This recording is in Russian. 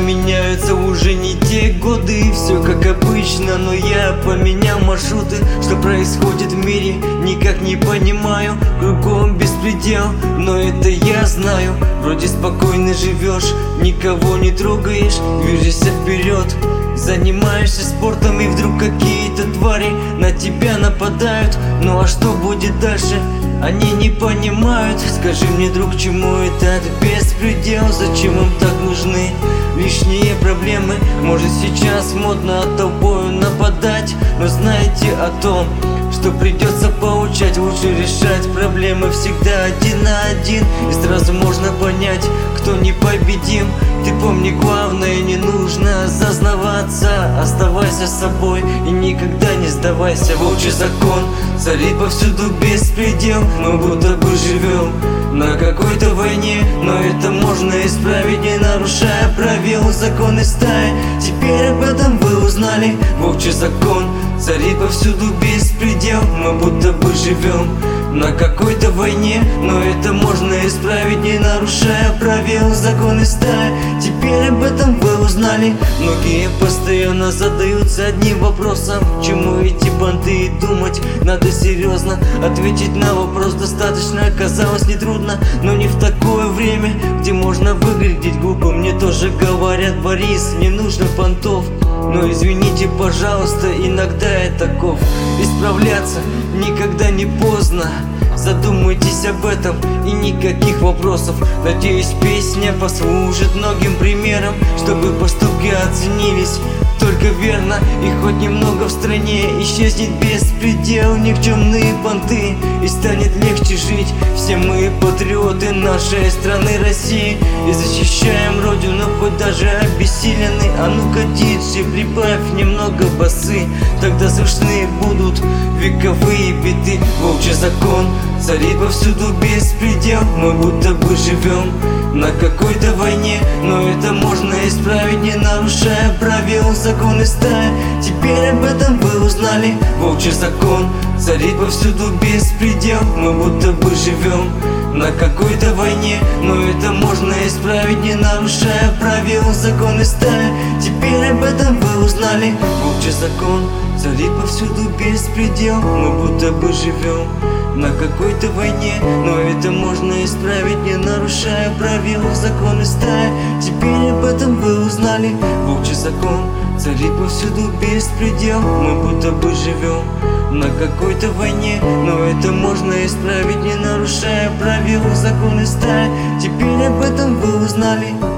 меняются уже не те годы. Все как обычно, но я поменял маршруты. Что происходит в мире, никак не понимаю. Кругом беспредел, но это я знаю. Вроде спокойно живешь, никого не трогаешь, движешься вперед, занимаешься спортом, и вдруг какие-то твари на тебя нападают. Ну а что будет дальше? Они не понимают. Скажи мне, друг, чему этот беспредел? Зачем им так нужны лишние проблемы? Может, сейчас модно толпою нападать, но знаете о том, что придется поучать. Лучше решать проблемы всегда один на один, и сразу можно понять, кто непобедим. Ты помни, главное, не нужно зазнаваться. Оставайся собой и никогда не сдавайся. Волчий закон царит повсюду, беспредел. Мы будто бы живем на какой-то войне, но это можно исправить, не нарушая правил. Законы стаи, теперь об этом вы узнали. Волчий закон царит повсюду, беспредел. Мы будто бы живем на какой-то войне, но это можно исправить, не нарушая правил. Законы стаи, теперь об этом вы узнали. Многие постоянно задаются одним вопросом: чему эти понты? И думать надо серьезно. Ответить на вопрос достаточно оказалось нетрудно, но не в такое время, где можно выглядеть глупо. Мне тоже говорят: Борис, не нужно понтов. Но извините, пожалуйста, иногда я таков. Исправляться никогда не поздно. Задумайтесь об этом, и никаких вопросов. Надеюсь, песня послужит многим примером, чтобы поступки оценились только верно. И хоть немного в стране исчезнет беспредел, никчемные понты, и станет легче жить. Все мы патриоты нашей страны России и защищаем родину, хоть даже обессилены. А ну-ка, диджей, прибавь немного басы, тогда слышны будут вековые биты. Волчий закон царит повсюду, беспредел. Мы будто бы живем на какой-то войне, но это можно исправить, не нарушая правил. Законы стаи, теперь об этом вы узнали. Волчий закон царит повсюду, беспредел. Мы будто бы живем на какой-то войне, но это можно исправить, не нарушая правил. Законы стаи, теперь об этом вы узнали. Волчий закон царит повсюду, беспредел. Мы будто бы живем на какой-то войне, но это можно исправить, не нарушая правил. Законы стаи, теперь об этом вы узнали. Волчий закон царит повсюду, беспредел. Мы будто бы живем на какой-то войне, но это можно исправить, не нарушая правил. Законы стаи, теперь об этом вы узнали.